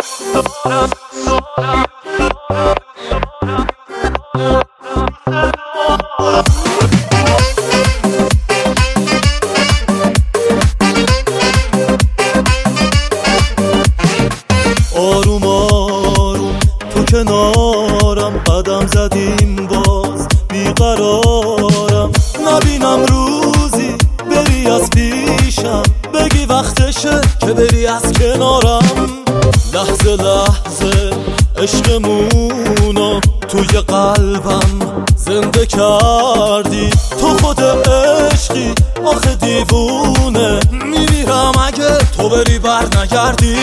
آروم آروم تو کنارم، قدم زدیم باز بیقرارم. نبینم روزی بری از پیشم، بگی وقتشه که بری از کنارم. لحظه لحظه عشقمونو توی قلبم زنده کردی. تو خود عشقی آخه دیوونه، میمیرم اگه تو بری بر نگردی.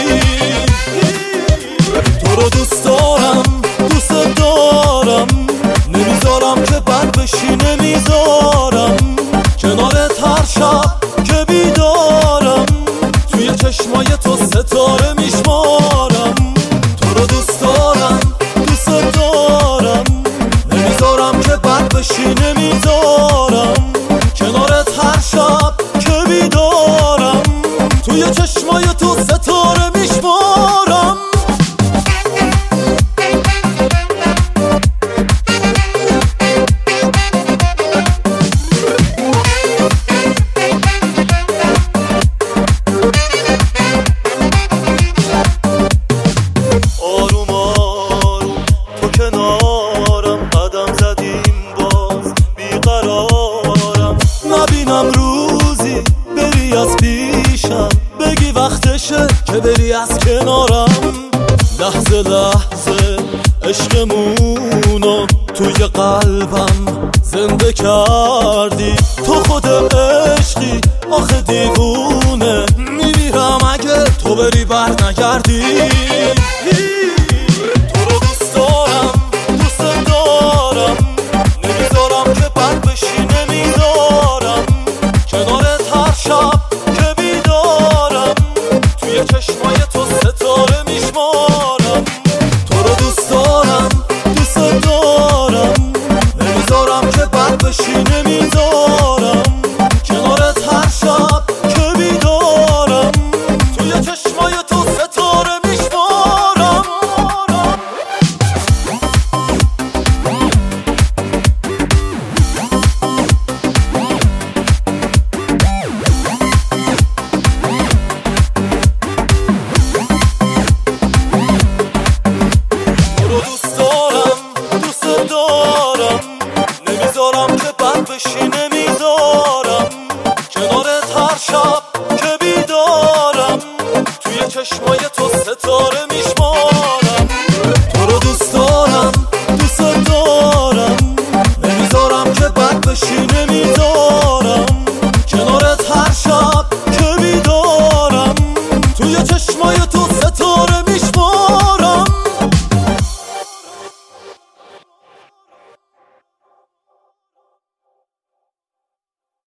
تو رو دوست دارم دوست دارم، نمیذارم که بد بشی، نمیذارم کنارت هر شب که بیدارم. توی چشمای تو ستاره میشمارم. تو رو دوست دارم دوست دارم، نمیذارم که بد بشی، نمیذارم کنارت هر شب که بیدارم. توی چشمای تو ستاره میشمارم. نبینم روزی بری از پیشم، بگی وقتشه که بری از کنارم. لحظه لحظه عشقمونو توی قلبم زنده کردی. تو خود عشقی آخه دیوونه، میمیرم اگه تو بری بر نگردی. تو رو دوست دارم دوست دارم، نمیذارم که بد بشی، نمیذارم کنارت هر شب که بیدارم. توی چشمای تو ستاره میشمارم. تو رو دوست دارم دوست دارم، نمیذارم که بد بشی، نمیذارم کنارت هر شب که بیدارم. توی چشمای تو ستاره میشمارم. نمیذارم که بد بشی، نمیذارم کنارت هر شب که بیدارم. توی چشمای تو ستاره میشمارم.